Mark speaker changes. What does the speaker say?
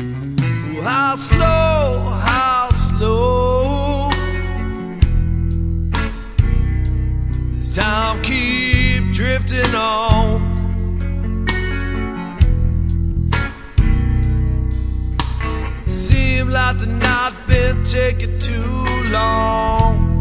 Speaker 1: How slow does time keep drifting on? Seems like the night been taking too long.